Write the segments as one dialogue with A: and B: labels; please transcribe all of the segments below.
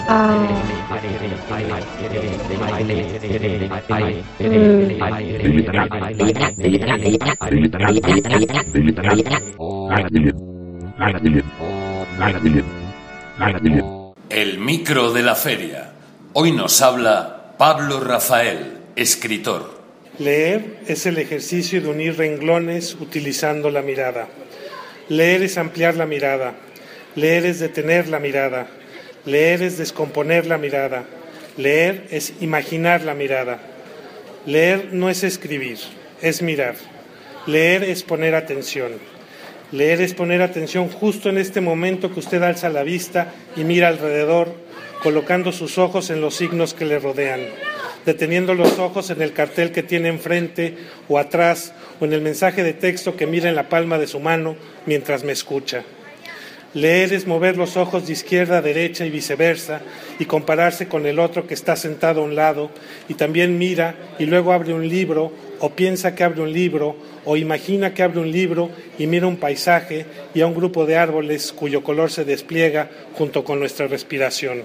A: El micro de la feria. Hoy nos habla Pablo Rafael, escritor.
B: Leer es el ejercicio de unir renglones utilizando la mirada. Leer es ampliar la mirada. Leer es detener la mirada. Leer es descomponer la mirada. Leer es imaginar la mirada. Leer no es escribir, es mirar. Leer es poner atención. Leer es poner atención justo en este momento que usted alza la vista y mira alrededor, colocando sus ojos en los signos que le rodean, deteniendo los ojos en el cartel que tiene enfrente o atrás o en el mensaje de texto que mira en la palma de su mano mientras me escucha. Leer es mover los ojos de izquierda a derecha y viceversa y compararse con el otro que está sentado a un lado y también mira y luego abre un libro o piensa que abre un libro o imagina que abre un libro y mira un paisaje y a un grupo de árboles cuyo color se despliega junto con nuestra respiración.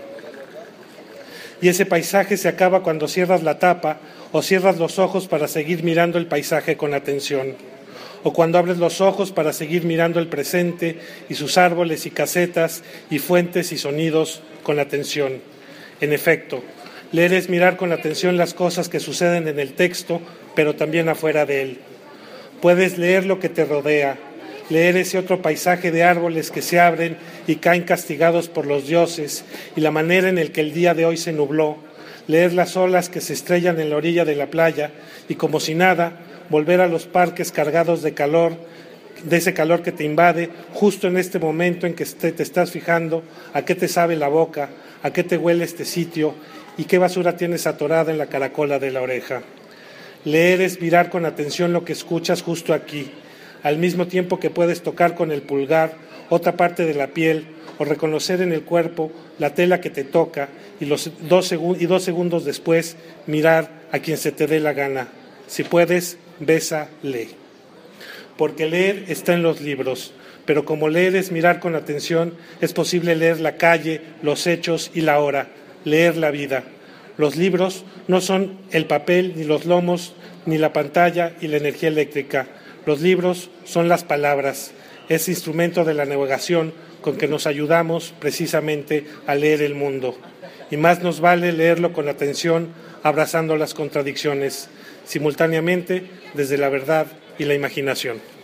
B: Y ese paisaje se acaba cuando cierras la tapa o cierras los ojos para seguir mirando el paisaje con atención, o cuando abres los ojos para seguir mirando el presente y sus árboles y casetas y fuentes y sonidos con atención. En efecto, leer es mirar con atención las cosas que suceden en el texto, pero también afuera de él. Puedes leer lo que te rodea, leer ese otro paisaje de árboles que se abren y caen castigados por los dioses y la manera en la que el día de hoy se nubló, leer las olas que se estrellan en la orilla de la playa y como si nada, volver a los parques cargados de calor, de ese calor que te invade justo en este momento en que te estás fijando a qué te sabe la boca, a qué te huele este sitio y qué basura tienes atorada en la caracola de la oreja. Leer es mirar con atención lo que escuchas justo aquí, al mismo tiempo que puedes tocar con el pulgar otra parte de la piel o reconocer en el cuerpo la tela que te toca y dos segundos después mirar a quien se te dé la gana. Si puedes, besa, lee. Porque leer está en los libros, pero como leer es mirar con atención, es posible leer la calle, los hechos y la hora, leer la vida. Los libros no son el papel, ni los lomos, ni la pantalla y la energía eléctrica. Los libros son las palabras, ese instrumento de la navegación con que nos ayudamos precisamente a leer el mundo. Y más nos vale leerlo con atención, abrazando las contradicciones, simultáneamente desde la verdad y la imaginación.